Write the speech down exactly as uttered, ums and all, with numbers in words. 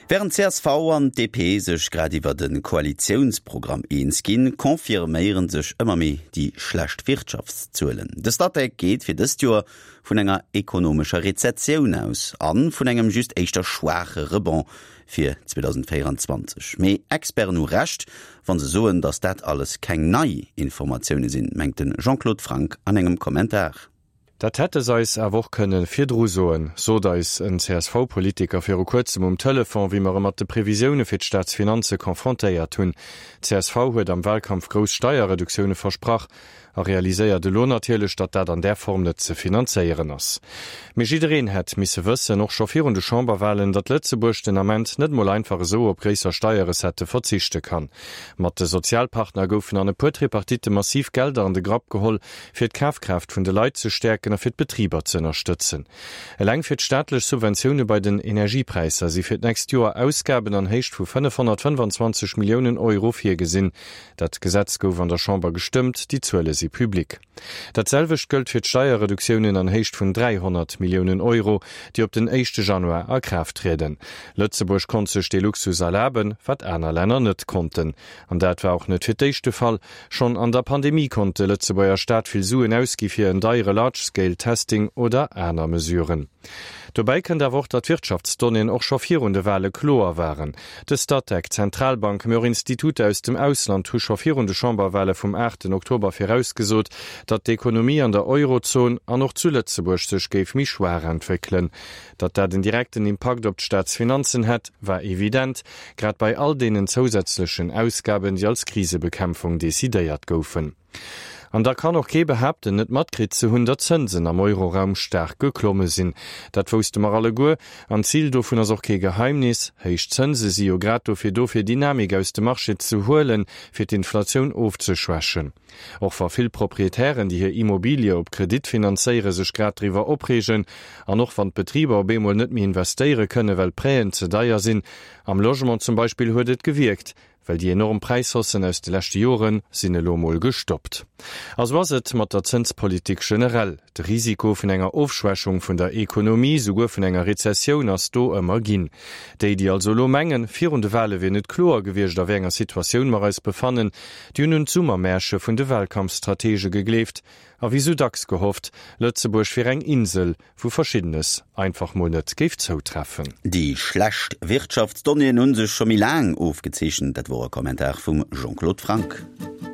Während C S V an D P sech grad iwwer den Koalitionsprogramm eens ginn, konfirméieren sech ëmmer méi die schlecht Wirtschaftszuelen. De Stadtdeck geht fir dës Joer vun enger ekonomscher Rezessioun aus, an vun engem just eichter schwache Rebond fir zwanzig vierundzwanzig. Mei Experten nu recht, wann se soen, dats dat alles keng nei Informationoune sinn, mengten Jean-Claude Frank an engem Kommentar. Dat hätte seis erwoch kënnen firdru soen, so da is en C S V-Politiker fir o kurzem um Telefon, wie mar mat de Prävisioune fir d'Staatsfinanze konfrontéiert hunn. C S V huet am Wahlkampf gros Steierreduktionune versprach, a realiséiert de Lohnatielech, dat dat an der Form net ze finanzéieren ass. Mejidreen hett misse wësse noch chauffierende Chamberwahlen, dat Lettzeburg den Amment net moll einfach so op gréser Steieres hätte verzichte kann. Mat de Sozialpartner goufen an e puetrepartite massiv Gelder an de Grab geholl, fir d'Kafkraft vun de Leiit ze stärken a fir d'Betrieber ze unterstützen. Eleng fir d'staatlech Subventionune bei den Energiepreiser, sie fir d'nächst Joer Ausgaben an Hecht vu fünfhundertfünfundzwanzig Millionen Euro fir gesinn. Dat Gesetz gouf an der Chamber gestimmt, die Zuelle sie publik. Datselwech gëlt fir d'Steierreduktionune an Hecht vun dreihundert Millionen Euro, die op den ersten Januar a Kraft treten. Lützeburg konnte sech de Luxus erlaben, wat aner Länder net konnten. An dat war auch net fir d'échte Fall. Schon an der Pandemie konnte Lützeburger Staat viel Suen ausgi fir en deiere Large-Scale-Testing oder aner Mesuren. Dobei kann der Wort dat Wirtschaftsdonnen och chauffierende Wale chlor waren. De Stadtdeck, Zentralbank, mör Institute aus dem Ausland hu chauffierende Chamberwale vom achten Oktober vorausgesot, dat d'Ökonomie an der Eurozone an noch zu Lützeburg sech geif mi schwer entwickeln. Dat dat den direkten Impact op d'Staatsfinanzen hat, war evident, grad bei all denen zusätzlichen Ausgaben, die als Krisebekämpfung desideiert goufen. An da kann auch ke behaupten, net Matkrit zu hundert Zinsen am Euroraum stark geklomme sinn. Dat wusste mar alle goer, an Ziel do vun as auch ke Geheimnis, heich Zinse si o grad fir do fir Dynamik aus dem Marche zu holen, fir d'Inflation aufzuschwächen. Och war vill Proprietären, die hier Immobilie op Kredit finanzéiere sech grad drüber opregen, an noch van Betrieber bemol net mi investéiere könne, well Präen ze deier sinn. Am Logement zum Beispiel huet et gewirkt, weil die enormen Preishossen aus de letzten Joren sinne lomol gestoppt. As was et mat der Zinspolitik generell, de Risiko vun enger Aufschwächung vun der Ökonomie sogur vun enger Rezession as do ëmmer ginn. Déi die also lo mengen virende Welle wie net klar gewircht a enger Situation mar als befannen, die nun Zummermärsche vun de Wahlkampfstrategie gegleft, a wie Sudax gehofft, Lützeburg fir eng Insel, wo verschiedenes einfach mo net gift zou treffen. Die schlecht Wirtschaftsdonnen hun sech schon mi lang aufgezeschen, dat war ein Kommentar vum Jean-Claude Frank.